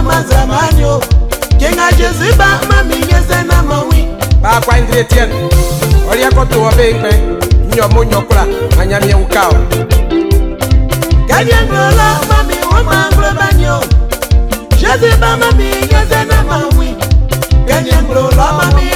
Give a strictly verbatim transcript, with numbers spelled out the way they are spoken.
mazamanyo Kenga Jeziba mami yeze na mawi Ba kwa indretien Ori akoto wa bengbe Nyomo nyokula Anyami ukao Kanyangola mami wamanglo banyo Jeziba mami yeze na mawi Kanyangola mami